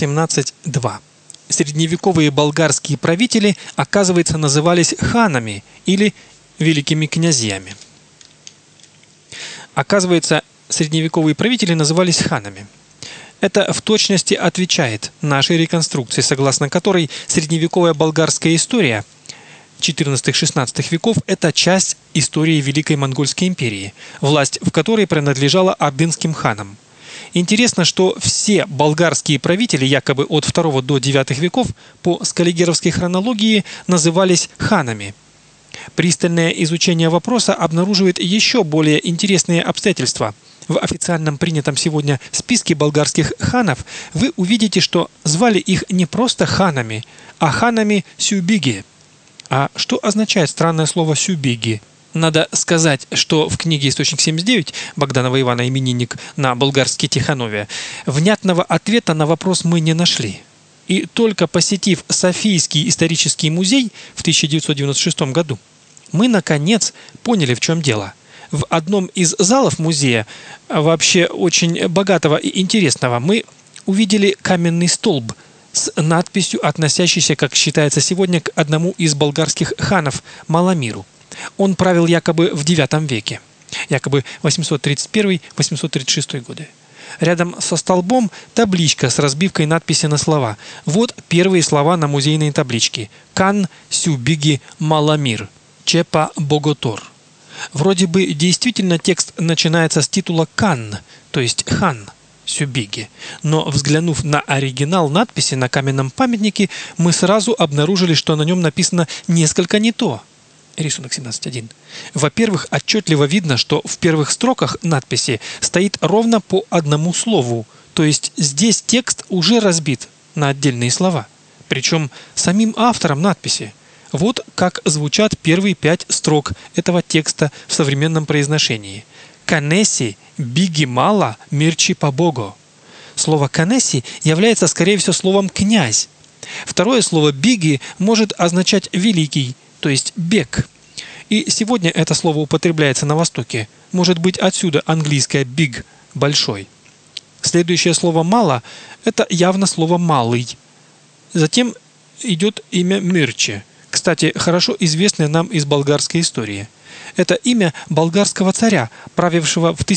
18.2. Средневековые болгарские правители, оказывается, назывались ханами или великими князьями. Оказывается, средневековые правители назывались ханами. Это в точности отвечает нашей реконструкции, согласно которой средневековая болгарская история XIV-XVI веков – это часть истории Великой Монгольской империи, власть в которой принадлежала ордынским ханам. Интересно, что все болгарские правители, якобы от II до IX веков, по скаллигеровской хронологии назывались ханами. Пристальное изучение вопроса обнаруживает еще более интересные обстоятельства. В официальном принятом сегодня списке болгарских ханов вы увидите, что звали их не просто ханами, а ханами Сюбиги. А что означает странное слово «сюбиги»? Надо сказать, что в книге «Источник 79» Богданова Ивана, именинник на болгарский Тиханове, внятного ответа на вопрос мы не нашли. И только посетив Софийский исторический музей в 1996 году, мы, наконец, поняли, в чем дело. В одном из залов музея, вообще очень богатого и интересного, мы увидели каменный столб с надписью, относящейся, как считается сегодня, к одному из болгарских ханов Маламиру. Он правил якобы в IX веке, якобы 831-836 годы. Рядом со столбом табличка с разбивкой надписи на слова. Вот первые слова на музейной табличке. «Кан Сюбиги Маламир. Чепа Боготор». Вроде бы действительно текст начинается с титула «Кан», то есть «хан». Сюбиги. Но взглянув на оригинал надписи на каменном памятнике, мы сразу обнаружили, что на нем написано несколько не то. Рисунок 17.1. Во-первых, отчетливо видно, что в первых строках надписи стоит ровно по одному слову, то есть здесь текст уже разбит на отдельные слова, причем самим автором надписи. Вот как звучат первые 5 строк этого текста в современном произношении. «Канеси биги мала мирчи побого». Слово «канеси» является, скорее всего, словом «князь». Второе слово «биги» может означать «великий», то есть «бег». И сегодня это слово употребляется на Востоке. Может быть, отсюда английское «big» – «большой». Следующее слово «мало» – это явно слово «малый». Затем идет имя Мирче, кстати, хорошо известное нам из болгарской истории. Это имя болгарского царя, правившего в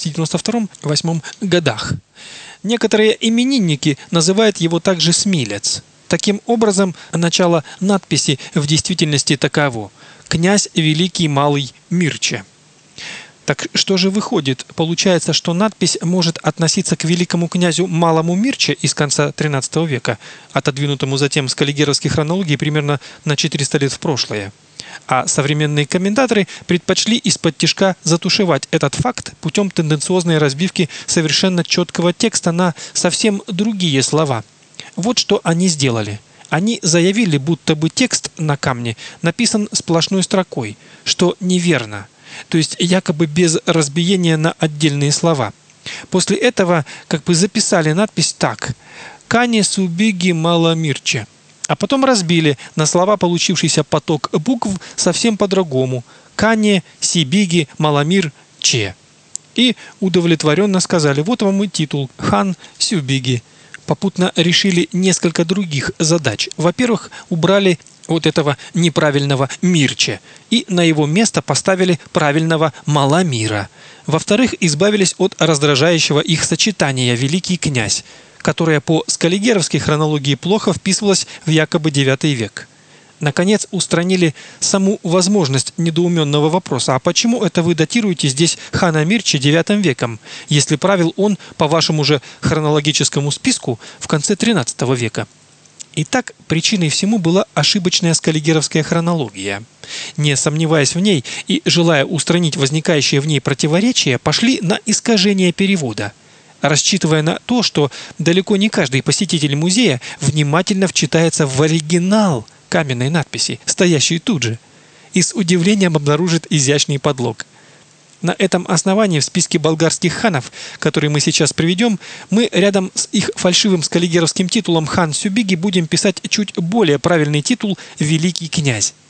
1292-8 годах. Некоторые именинники называют его также Смилец. Таким образом, начало надписи в действительности таково: «Князь Великий Малый Мирче». Так что же выходит? Получается, что надпись может относиться к великому князю Малому Мирче из конца XIII века, отодвинутому затем скаллигеровской хронологии примерно на 400 лет в прошлое. А современные комментаторы предпочли из-под тишка затушевать этот факт путем тенденциозной разбивки совершенно четкого текста на совсем другие слова. Вот что они сделали. Они заявили, будто бы текст на камне написан сплошной строкой, что неверно, то есть якобы без разбиения на отдельные слова. После этого как бы записали надпись так: «Кане Сюбиги Маламирче», а потом разбили на слова получившийся поток букв совсем по-другому: «Кане Сибиги Маламир Че». И удовлетворенно сказали: вот вам и титул «Хан Сюбиги». Попутно решили несколько других задач. Во-первых, убрали вот этого неправильного Мирче и на его место поставили правильного Маламира. Во-вторых, избавились от раздражающего их сочетания «великий князь», которое по скаллигеровской хронологии плохо вписывалось в якобы IX век. Наконец, устранили саму возможность недоуменного вопроса: а почему это вы датируете здесь хана Мирче IX веком, если правил он по вашему же хронологическому списку в конце XIII века? Итак, причиной всему была ошибочная скаллигеровская хронология. Не сомневаясь в ней и желая устранить возникающие в ней противоречия, пошли на искажение перевода, рассчитывая на то, что далеко не каждый посетитель музея внимательно вчитается в оригинал каменной надписи, стоящей тут же, и с удивлением обнаружит изящный подлог. На этом основании в списке болгарских ханов, который мы сейчас приведем, мы рядом с их фальшивым скаллигеровским титулом «Хан Сюбиги» будем писать чуть более правильный титул «Великий князь».